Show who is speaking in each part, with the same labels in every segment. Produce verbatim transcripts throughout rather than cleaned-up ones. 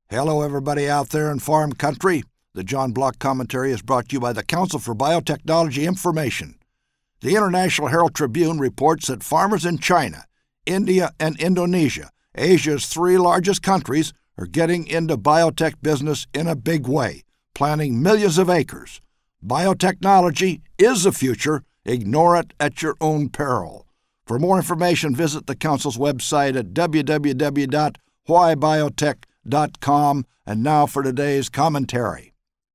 Speaker 1: Hello, everybody out there in farm country. The John Block Commentary is brought to you by the Council for Biotechnology Information. The International Herald Tribune reports that farmers in China, India, and Indonesia, Asia's three largest countries, are getting into biotech business in a big way, planting millions of acres. Biotechnology is the future. Ignore it at your own peril. For more information, visit the Council's website at w w w dot why biotech dot com. And now for today's commentary.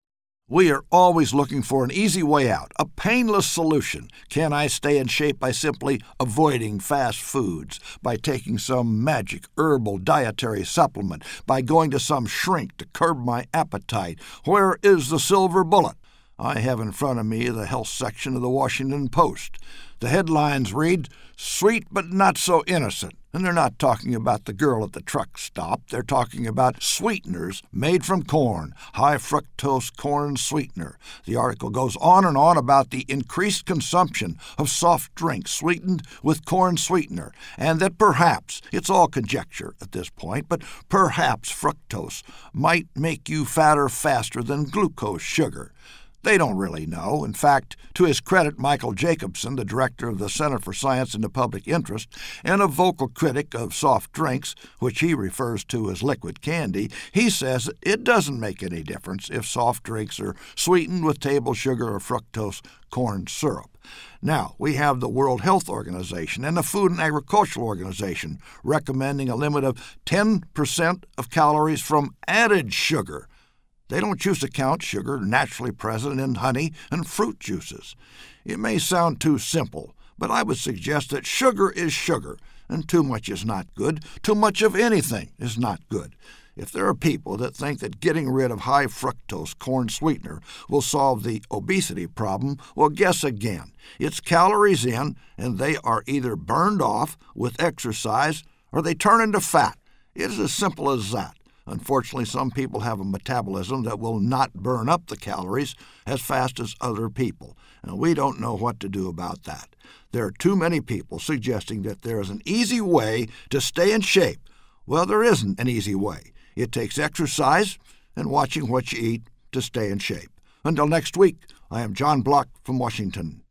Speaker 1: We are always looking for an easy way out, a painless solution. Can I stay in shape by simply avoiding fast foods, by taking some magic herbal dietary supplement, by going to some shrink to curb my appetite? Where is the silver bullet? I have in front of me the health section of the Washington Post. The headlines read, "Sweet but not so innocent." And they're not talking about the girl at the truck stop. They're talking about sweeteners made from corn, high fructose corn sweetener. The article goes on and on about the increased consumption of soft drinks sweetened with corn sweetener, and that perhaps, it's all conjecture at this point, but perhaps fructose might make you fatter faster than glucose sugar. They don't really know. In fact, to his credit, Michael Jacobson, the director of the Center for Science and the Public Interest, and a vocal critic of soft drinks, which he refers to as liquid candy, he says it doesn't make any difference if soft drinks are sweetened with table sugar or fructose corn syrup. Now, we have the World Health Organization and the Food and Agricultural Organization recommending a limit of ten percent of calories from added sugar. They don't choose to count sugar naturally present in honey and fruit juices. It may sound too simple, but I would suggest that sugar is sugar, and too much is not good. Too much of anything is not good. If there are people that think that getting rid of high fructose corn sweetener will solve the obesity problem, well, guess again. It's calories in, and they are either burned off with exercise or they turn into fat. It is as simple as that. Unfortunately, some people have a metabolism that will not burn up the calories as fast as other people, and we don't know what to do about that. There are too many people suggesting that there is an easy way to stay in shape. Well, there isn't an easy way. It takes exercise and watching what you eat to stay in shape. Until next week, I am John Block from Washington.